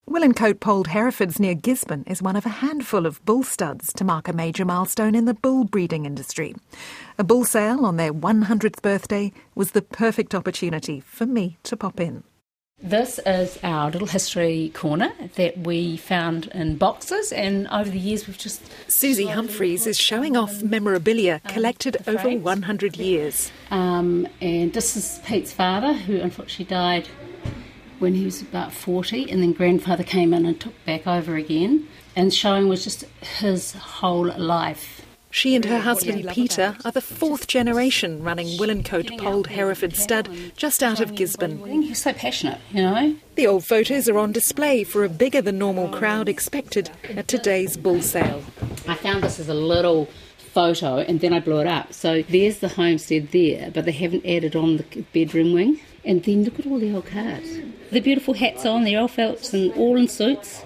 Willencote Polled Herefords near Gisborne is one of a handful of bull studs to mark a major milestone in the bull breeding industry. A bull sale on their 100th birthday was the perfect opportunity for me to pop in. This is our little history corner that we found in boxes, and over the years we've just... Susie Humphreys is showing off memorabilia collected over 100 years. And this is Pete's father, who unfortunately died when he was about 40, and then grandfather came in and took back over again, and showing was just his whole life. She and her husband Peter are the fourth generation running Willencote Polled Hereford stud just out of Gisborne. He was so passionate, you know. The old photos are on display for a bigger than normal crowd expected at today's bull sale. I found this as a little photo and then I blew it up. So there's the homestead there, but they haven't added on the bedroom wing. And then look at all the old cars. The beautiful hats on, the old felts and all in suits.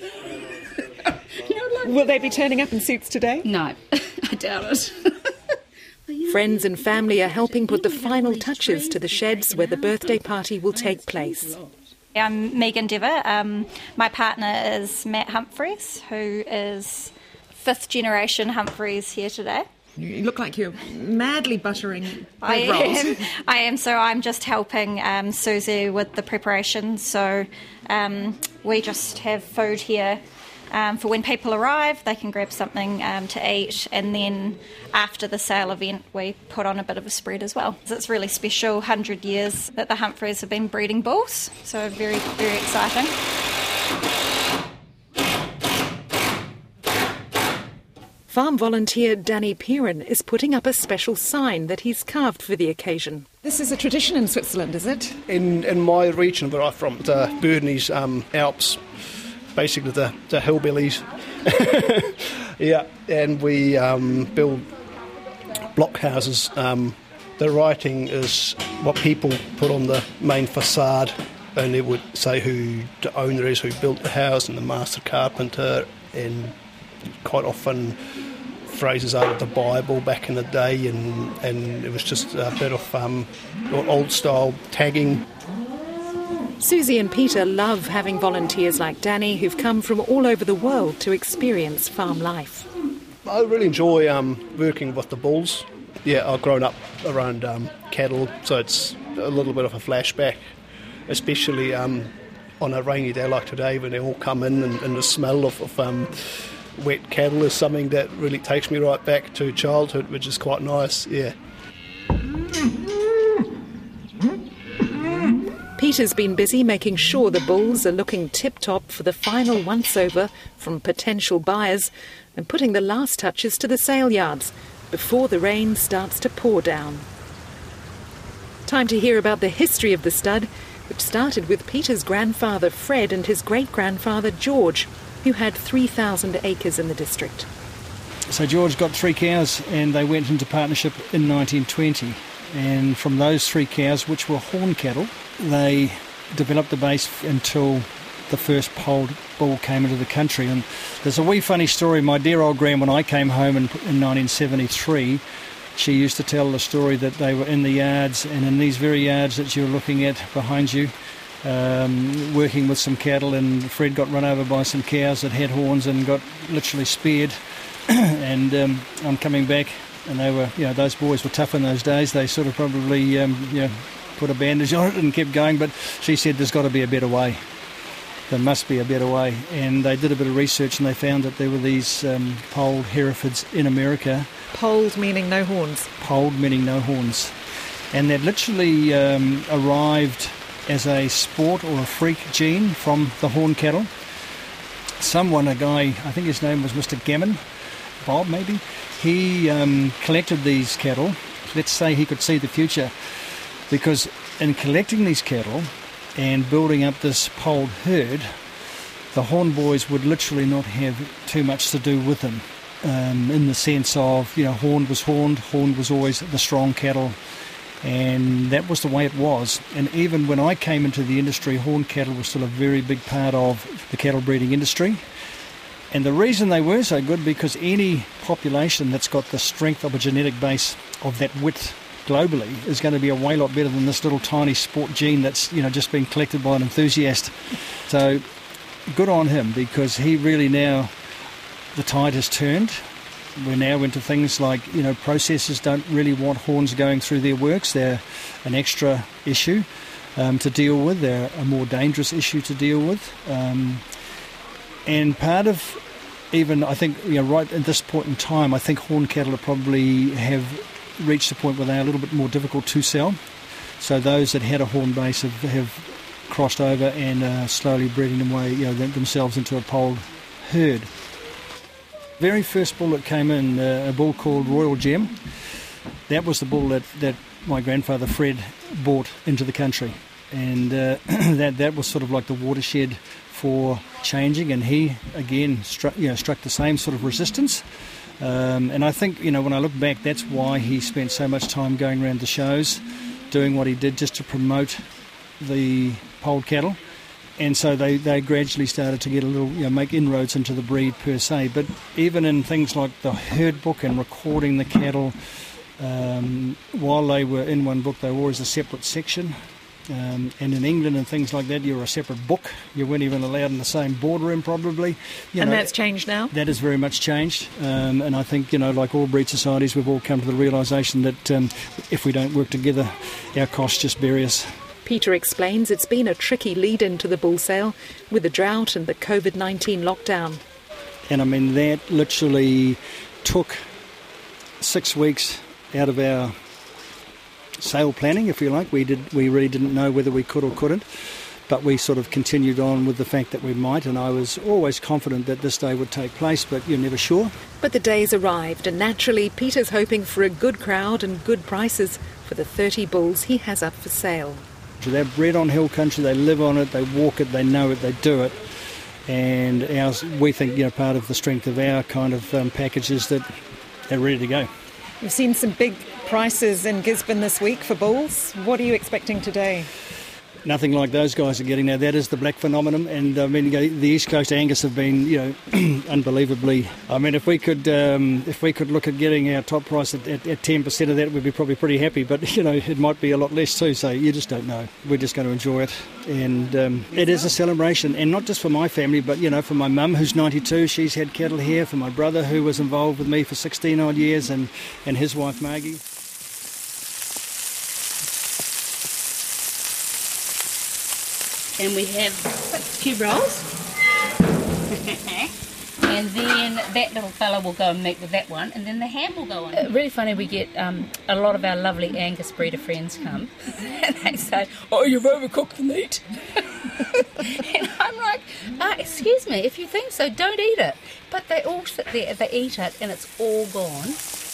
Will they be turning up in suits today? No, I doubt it. Friends and family are helping put the final touches to the sheds where the birthday party will take place. I'm Megan Dever. My partner is Matt Humphreys, who is fifth generation Humphreys here today. You look like you're madly buttering bread rolls. I am, so I'm just helping Susie with the preparation. So we just have food here for when people arrive, they can grab something to eat, and then after the sale event we put on a bit of a spread as well. It's really special, 100 years that the Humphreys have been breeding bulls, so very, very exciting. Farm volunteer Danny Piran is putting up a special sign that he's carved for the occasion. This is a tradition in Switzerland, is it? In my region where I'm from, the Bernese Alps, basically the hillbillies. Yeah, and we build block houses. The writing is what people put on the main facade, and it would say who the owner is, who built the house, and the master carpenter, and quite often phrases out of the Bible back in the day, and it was just a bit of old-style tagging. Susie and Peter love having volunteers like Danny who've come from all over the world to experience farm life. I really enjoy working with the bulls. Yeah, I've grown up around cattle, so it's a little bit of a flashback, especially on a rainy day like today when they all come in, and the smell of wet cattle is something that really takes me right back to childhood, which is quite nice, yeah. Peter's been busy making sure the bulls are looking tip-top for the final once-over from potential buyers and putting the last touches to the sale yards before the rain starts to pour down. Time to hear about the history of the stud, which started with Peter's grandfather Fred and his great-grandfather George, who had 3,000 acres in the district. So George got 3 cows and they went into partnership in 1920. And from those 3 cows, which were horn cattle, they developed the base until the first polled bull came into the country. And there's a wee funny story. My dear old gran, when I came home in 1973, she used to tell the story that they were in the yards, and in these very yards that you're looking at behind you, working with some cattle, and Fred got run over by some cows that had horns and got literally speared. And I'm coming back, and they were, those boys were tough in those days. They sort of probably, put a bandage on it and kept going. But she said there's got to be a better way. There must be a better way. And they did a bit of research, and they found that there were these polled Herefords in America. Polled meaning no horns. Polled meaning no horns. And they'd literally arrived as a sport or a freak gene from the horn cattle. A guy, I think his name was Mr. Gammon, Bob maybe, he collected these cattle. Let's say he could see the future, because in collecting these cattle and building up this polled herd, the horn boys would literally not have too much to do with them, in the sense of, horn was horned, horn was always the strong cattle, and that was the way it was. And even when I came into the industry, horn cattle was still a very big part of the cattle breeding industry. And the reason they were so good, because any population that's got the strength of a genetic base of that width globally is going to be a way lot better than this little tiny sport gene that's just been collected by an enthusiast. So good on him, because he really now, the tide has turned. We're now into things like, processors don't really want horns going through their works. They're an extra issue to deal with. They're a more dangerous issue to deal with. And part of, even I think, right at this point in time, I think horn cattle probably have reached a point where they're a little bit more difficult to sell. So those that had a horn base have crossed over and slowly breeding them away, themselves into a polled herd. Very first bull that came in, a bull called Royal Gem, that was the bull that my grandfather Fred brought into the country, and that was sort of like the watershed for changing, and he again struck the same sort of resistance. And I think, when I look back, that's why he spent so much time going around the shows, doing what he did just to promote the polled cattle. And so they gradually started to get a little, make inroads into the breed per se. But even in things like the herd book and recording the cattle, while they were in one book, they were always a separate section. And in England and things like that, you were a separate book. You weren't even allowed in the same boardroom, probably. And that's changed now? That has very much changed. And I think, like all breed societies, we've all come to the realisation that if we don't work together, our costs just bury us. Peter explains it's been a tricky lead-in to the bull sale with the drought and the COVID-19 lockdown. And I mean, that literally took 6 weeks out of our sale planning, if you like. We really didn't know whether we could or couldn't, but we sort of continued on with the fact that we might, and I was always confident that this day would take place, but you're never sure. But the days arrived, and naturally Peter's hoping for a good crowd and good prices for the 30 bulls he has up for sale. They're bred on hill country, they live on it, they walk it, they know it, they do it. And we think, part of the strength of our kind of package is that they're ready to go. We've seen some big prices in Gisborne this week for bulls. What are you expecting today? Nothing like those guys are getting now. That is the black phenomenon, and I mean, the East Coast Angus have been, unbelievably. I mean, if we could look at getting our top price at 10% of that, we'd be probably pretty happy. But it might be a lot less too. So you just don't know. We're just going to enjoy it, and it is a celebration, and not just for my family, but for my mum who's 92. She's had cattle here. For my brother who was involved with me for 16 odd years, and his wife Margie. And we have a few rolls. And then that little fella will go and meet with that one, and then the ham will go on. Really funny, we get a lot of our lovely Angus breeder friends come, and they say, "Oh, you've overcooked the meat." And I'm like, excuse me, if you think so, don't eat it. But they all sit there, they eat it, and it's all gone.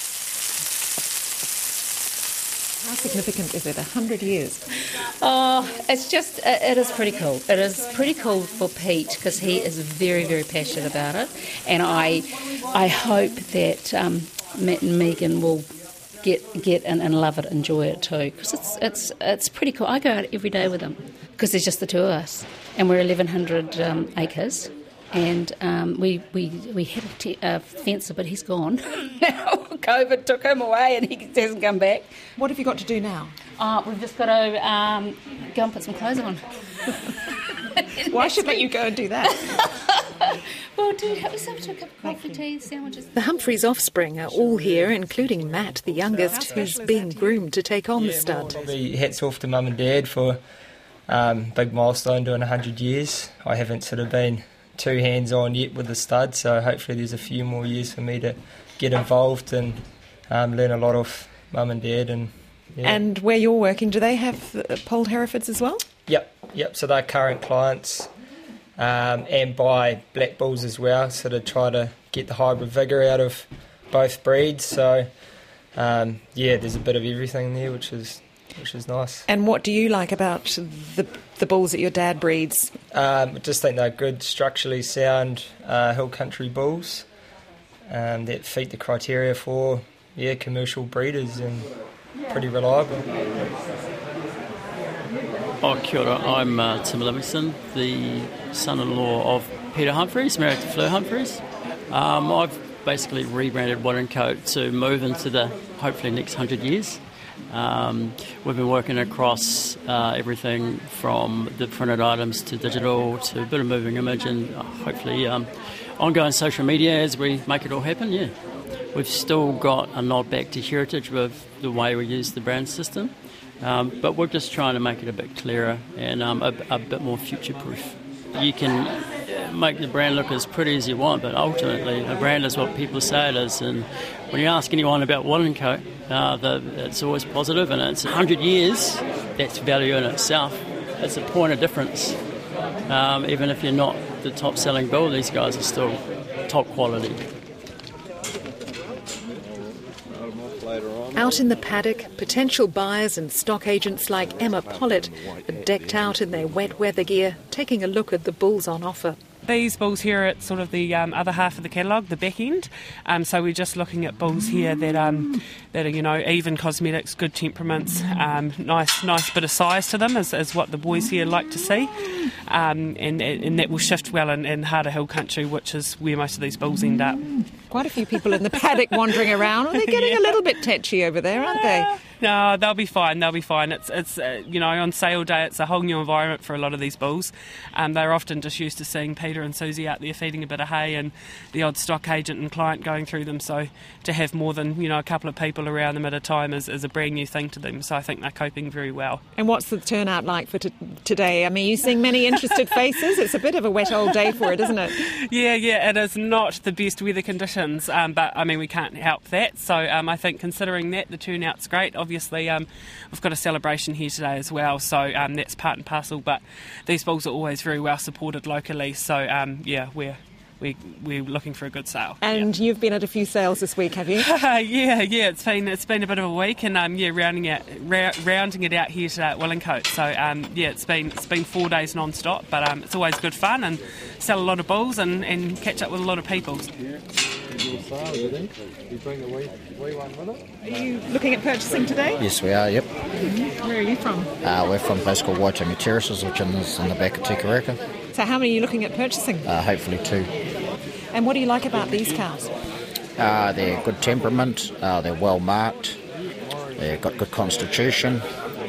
How significant is it? 100 years? Oh, it is pretty cool. It is pretty cool for Pete because he is very, very passionate about it. And I hope that Matt and Megan will get and love it, enjoy it too. Because it's pretty cool. I go out every day with them because there's just the two of us. And we're 1,100 acres. And we had a fencer, but he's gone. Now COVID took him away and he hasn't come back. What have you got to do now? We've just got to go and put some clothes on. Why should let you go and do that? Well, do help yourself to a cup of coffee, tea, sandwiches. The Humphreys offspring are all here, including Matt, the youngest, who's being groomed to take on the stud. Hats off to Mum and Dad for big milestone doing 100 years. I haven't sort of been too hands-on yet with the stud, so hopefully there's a few more years for me to get involved and learn a lot off Mum and Dad. And where you're working, do they have polled Herefords as well? Yep, so they're current clients and buy black bulls as well, so to try to get the hybrid vigour out of both breeds. So there's a bit of everything there, which is nice. And what do you like about the bulls that your dad breeds? I just think they're good, structurally sound hill country bulls that fit the criteria for commercial breeders and pretty reliable. Kia ora. I'm Tim Livingston, the son-in-law of Peter Humphreys, married to Fleur Humphreys. I've basically rebranded Wandering Coat to move into the hopefully next 100 years. We've been working across everything from the printed items to digital to a bit of moving image and hopefully ongoing social media as we make it all happen, yeah. We've still got a nod back to heritage with the way we use the brand system, but we're just trying to make it a bit clearer and a bit more future-proof. You can make the brand look as pretty as you want, but ultimately a brand is what people say it is. And when you ask anyone about Wallencoat, it's always positive, and it's 100 years, that's value in itself. It's a point of difference. Even if you're not the top-selling bull, these guys are still top quality. Out in the paddock, potential buyers and stock agents like Emma Pollitt are decked out in their wet weather gear, taking a look at the bulls on offer. These bulls here are at sort of the other half of the catalogue, the back end. So we're just looking at bulls here that are, you know, even cosmetics, good temperaments, nice bit of size to them is what the boys here like to see. And that will shift well in harder hill country, which is where most of these bulls end up. Quite a few people in the paddock wandering around. They're getting a little bit tetchy over there, aren't they? No, they'll be fine. It's you know, on sale day, it's a whole new environment for a lot of these bulls. They're often just used to seeing Peter and Susie out there feeding a bit of hay and the odd stock agent and client going through them. So to have more than, you know, a couple of people around them at a time is a brand new thing to them. So I think they're coping very well. And what's the turnout like for today? I mean, you're seeing many interested faces. It's a bit of a wet old day for it, isn't it? Yeah, it is not the best weather conditions, but I mean, we can't help that. So I think considering that, the turnout's great. Obviously, we've got a celebration here today as well, so that's part and parcel. But these bulls are always very well supported locally, so we're looking for a good sale. And you've been at a few sales this week, have you? yeah. It's been a bit of a week, and rounding it out here today at Wallencoat. So it's been 4 days non-stop, but it's always good fun and sell a lot of bulls and catch up with a lot of people. Are you looking at purchasing today? Yes, we are, yep. Where are you from? We're from a place called Waitangi Terraces, which is in the back of Te Karaka. So how many are you looking at purchasing? Hopefully 2. And what do you like about these cows? They're good temperament, they're well marked, they've got good constitution.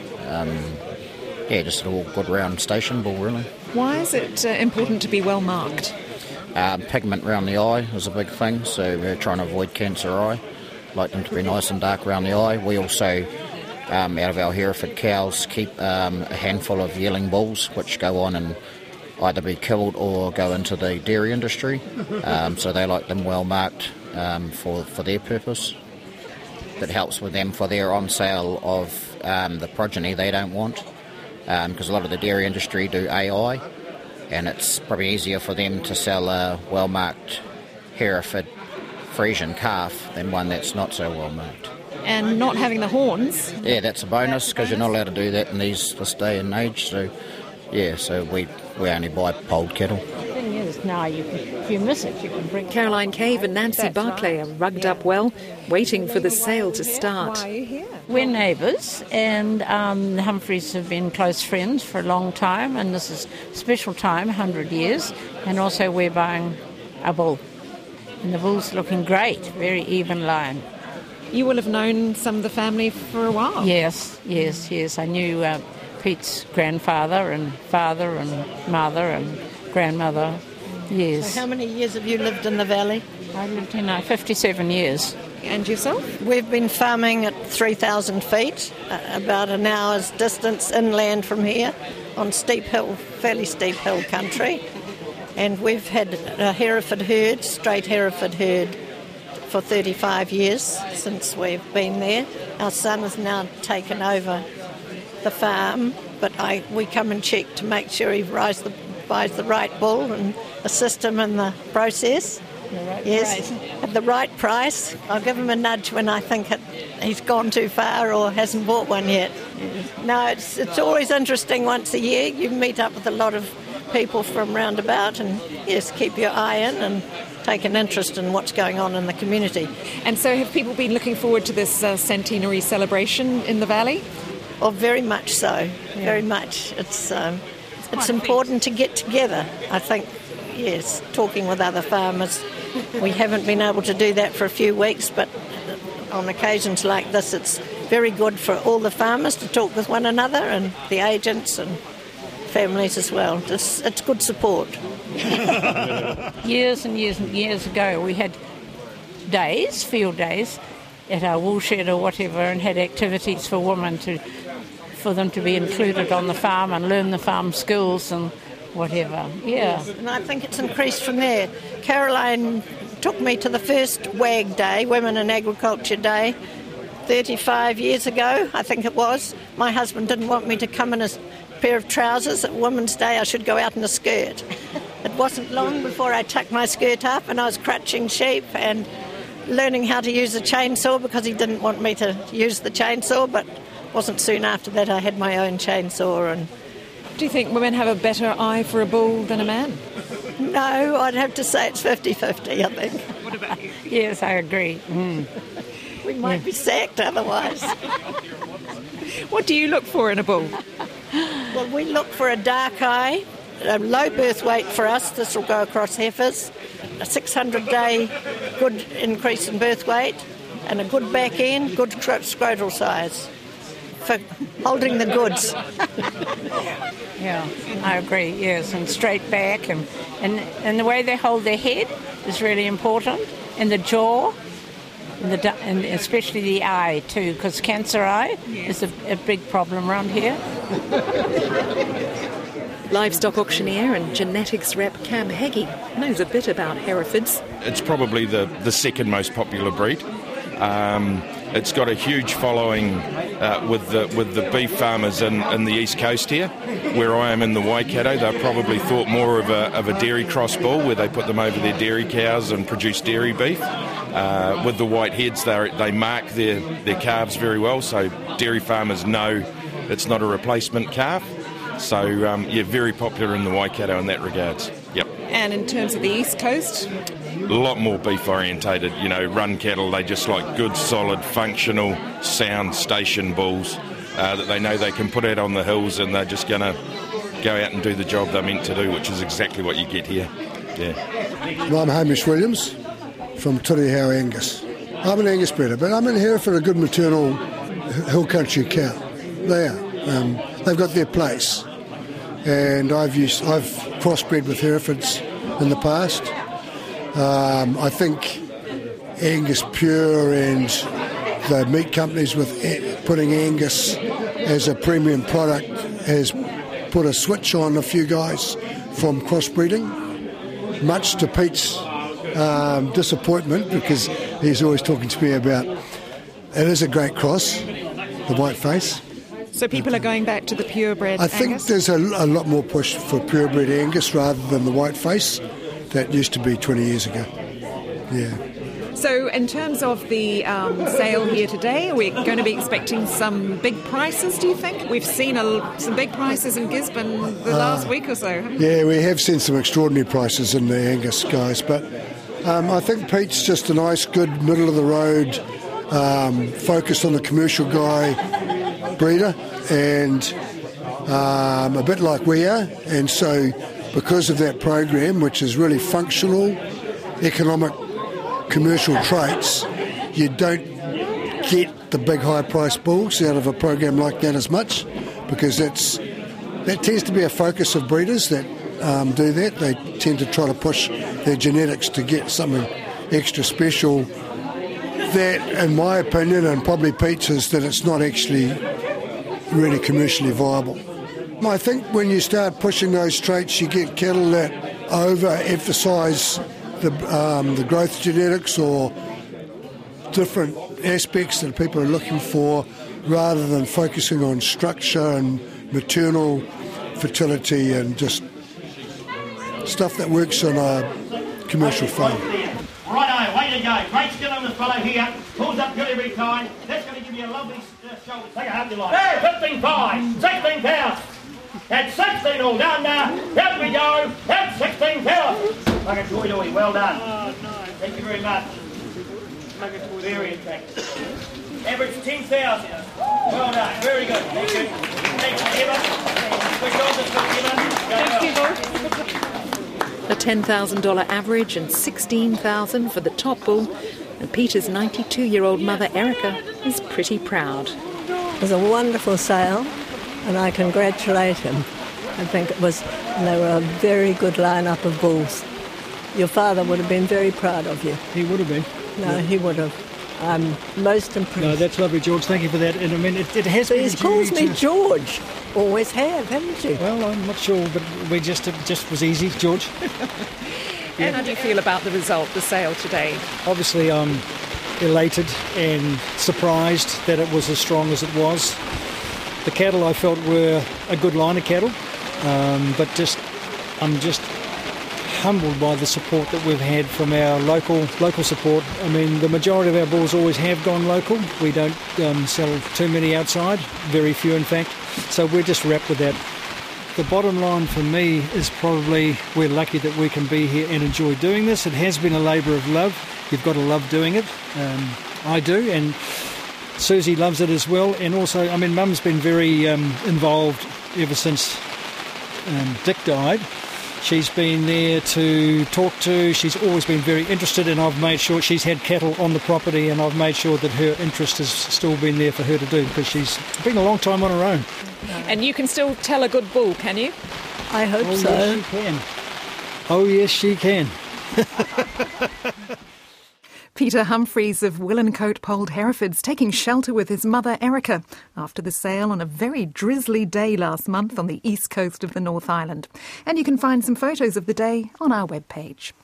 Just a little good round station bull, really. Why is it important to be well marked? Pigment around the eye is a big thing, so we're trying to avoid cancer eye. Like them to be nice and dark around the eye. We also, out of our Hereford cows, keep a handful of yearling bulls, which go on and either be killed or go into the dairy industry. So they like them well marked for their purpose. That helps with them for their on sale of the progeny they don't want, because a lot of the dairy industry do AI, and it's probably easier for them to sell a well marked Hereford Friesian calf than one that's not so well marked. And not having the horns. Yeah, that's a bonus, because you're not allowed to do that in this day and age. So we only buy polled cattle. The thing is, now if you miss it, you can bring... Caroline Cave and Nancy Barclay are rugged up well, waiting for the sale to start. Why are you here? We're neighbours, and the Humphreys have been close friends for a long time, and this is a special time, 100 years, and also we're buying a bull. And the bull's looking great, very even line. You will have known some of the family for a while. Yes. I knew Pete's grandfather and father and mother and grandmother. Yes. So how many years have you lived in the valley? I lived in 57 years. And yourself? We've been farming at 3,000 feet, about an hour's distance inland from here, on fairly steep hill country. And we've had a Hereford herd, straight Hereford herd, for 35 years since we've been there. Our son has now taken over the farm, but we come and check to make sure he buys the right bull and assist him in the process. Price. At the right price. I'll give him a nudge when I think he's gone too far or hasn't bought one yet. No, it's always interesting once a year. You meet up with a lot of people from round about and, yes, keep your eye in and take an interest in what's going on in the community. And so have people been looking forward to this centenary celebration in the valley? Oh, very much so, very much. It's important to get together, I think, yes, talking with other farmers. We haven't been able to do that for a few weeks, but on occasions like this, it's very good for all the farmers to talk with one another and the agents and families as well. It's good support. Years and years and years ago, we had days, field days, at our woolshed or whatever, and had activities for women for them to be included on the farm and learn the farm skills and whatever. Yeah. And I think it's increased from there. Caroline took me to the first WAG Day, Women in Agriculture Day, 35 years ago, I think it was. My husband didn't want me to come in a pair of trousers. At Women's Day I should go out in a skirt. It wasn't long before I tucked my skirt up and I was crutching sheep and learning how to use a chainsaw because he didn't want me to use the chainsaw, but it wasn't soon after that I had my own chainsaw. And Do you think women have a better eye for a bull than a man? no, I'd have to say it's 50-50, I think. What about you? Yes, I agree. We might be sacked otherwise. What do you look for in a bull? Well, we look for a dark eye, a low birth weight for us. This will go across heifers. A 600-day good increase in birth weight and a good back end, good scrotal size for holding the goods. Yeah, I agree, yes, and straight back and the way they hold their head is really important, and the jaw, and especially the eye too, because cancer eye is a big problem around here. Livestock auctioneer and genetics rep Cam Heggie knows a bit about Herefords. It's probably the second most popular breed. It's got a huge following with the beef farmers in the east coast here. Where I am in the Waikato, they're probably thought more of a dairy cross bull, where they put them over their dairy cows and produce dairy beef. With the white heads, they mark their calves very well, so dairy farmers know it's not a replacement calf. So, very popular in the Waikato in that regards. Yep. And in terms of the east coast? A lot more beef orientated, run cattle. They just like good, solid, functional, sound station bulls that they know they can put out on the hills, and they're just going to go out and do the job they're meant to do, which is exactly what you get here. Yeah. Well, I'm Hamish Williams from Turihow Angus. I'm an Angus breeder, but I'm in here for a good maternal hill country cow. They are. They've got their place, and I've crossbred with Herefords in the past. I think Angus Pure and the meat companies with putting Angus as a premium product has put a switch on a few guys from crossbreeding, much to Pete's disappointment, because he's always talking to me about it is a great cross, the white face. So people are going back to the purebred Angus? I think there's a lot more push for purebred Angus rather than the white face that used to be 20 years ago. Yeah. So in terms of the sale here today, are we going to be expecting some big prices, do you think? We've seen some big prices in Gisborne the last week or so, haven't we? Yeah, we have seen some extraordinary prices in the Angus guys, but I think Pete's just a nice, good, middle-of-the-road, focused on the commercial guy breeder, and a bit like we are, and so because of that program, which is really functional, economic, commercial traits, you don't get the big high-priced bulls out of a program like that as much, because that tends to be a focus of breeders that do that. They tend to try to push their genetics to get something extra special. That, in my opinion, and probably Pete's, is that it's not actually really commercially viable. I think when you start pushing those traits, you get cattle that over-emphasise the growth genetics or different aspects that people are looking for, rather than focusing on structure and maternal fertility and just stuff that works on a commercial farm. Righto, way to go. Great skill on this fellow here. Pulls up good every time. That's going to give you a lovely shoulder. Take a half your life. There, 15-5, 16 pounds. That's 16 all done now. Out we go. That's 16 pounds. Like a toy, well done. Oh, no. Thank you very much. Very attractive. Average 10,000. Well done. Very good. Thank you. Thanks, Emma. A $10,000 average and $16,000 for the top bull and Peter's 92-year-old mother Erica is pretty proud. It was a wonderful sale, and I congratulate him. I think they were a very good lineup of bulls. Your father would have been very proud of you. He would have been. No, yeah. He would have. I'm most impressed. No, that's lovely, George. Thank you for that. And I mean, it has been. He calls me George. Always have, haven't you? Well, I'm not sure, but it just was easy, George. And how do you feel about the result, the sale today? Obviously, I'm elated and surprised that it was as strong as it was. The cattle I felt were a good line of cattle, but I'm just humbled by the support that we've had from our local support. I mean, the majority of our bulls always have gone local. We don't sell too many outside, very few in fact, so we're just wrapped with that. The bottom line for me is probably we're lucky that we can be here and enjoy doing this. It has been a labour of love. You've got to love doing it. I do, and Susie loves it as well. And also, I mean, Mum's been very involved ever since Dick died. She's been there to talk to. She's always been very interested, and I've made sure she's had cattle on the property, and I've made sure that her interest has still been there for her to do, because she's been a long time on her own. And you can still tell a good bull, can you? I hope so. Yes, she can. Oh, yes, she can. Peter Humphreys of Willencote Polled Herefords taking shelter with his mother Erica after the sale on a very drizzly day last month on the east coast of the North Island. And you can find some photos of the day on our webpage.